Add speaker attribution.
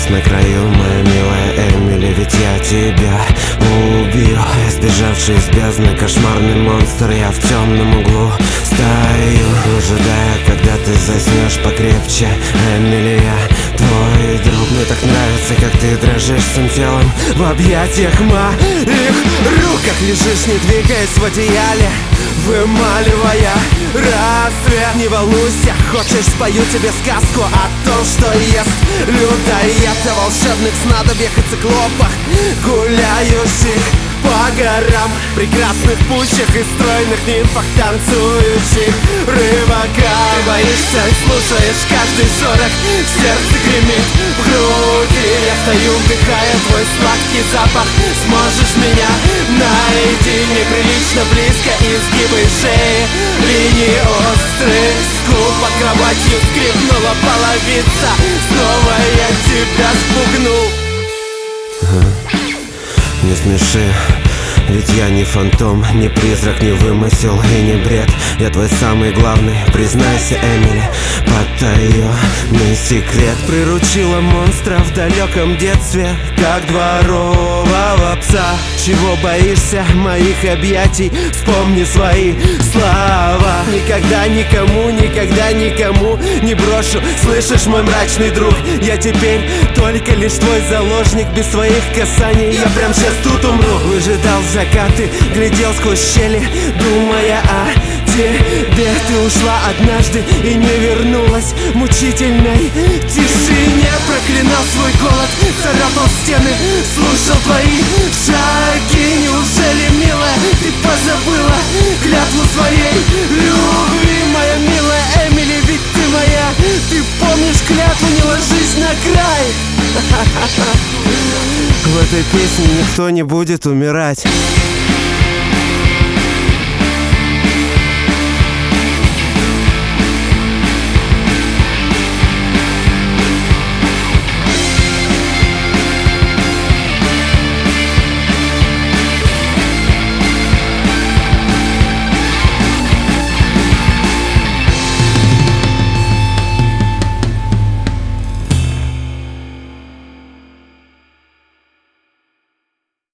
Speaker 1: сейчас на краю, моя милая Эмили, ведь я тебя убью. Сбежавший из бездны кошмарный монстр, я в темном углу стою, ожидая, когда ты заснешь покрепче. Эмили, я твой друг. Мне так нравится, как ты дрожишь всем телом в объятиях моих рук, как лежишь, не двигаясь в одеяле, вымаливая рассвет. Не волнуйся, хочешь, спою тебе сказку о том, что ест людоед, о волшебных снадобьях и циклопах, гуляющих по горам, прекрасных пущах и стройных нимфах, танцующих рыбаках. Ты боишься и слушаешь каждый шорох, сердце гремит в груди. Я стою, вдыхая твой сладкий запах. Сможешь меня найти неприлично близко, изгибы шеи, линии острых скул. Под кроватью скрипнула половица, снова я тебя спугнул. Не смеши, ведь я не фантом, не призрак, не вымысел и не бред. Я твой самый главный, признайся, Эмили, потаённый секрет. Приручила монстра в далеком детстве, как дворового пса. Чего боишься моих объятий? Вспомни свои слова. Никогда никому не брошу, слышишь, мой мрачный друг? Я теперь только лишь твой заложник, без своих касаний я прям сейчас тут умру. Выжидал закаты, глядел сквозь щели, думая о тебе. Ты ушла однажды и не вернулась в мучительной тишине. Проклинал свой голод, царапал стены, слушал твои шаги. Неужели, милая, ты позабыла клятву своей любви? Моя милая Эмили, ведь ты моя. Ты помнишь клятву, не ложись на край. В этой песне никто не будет умирать.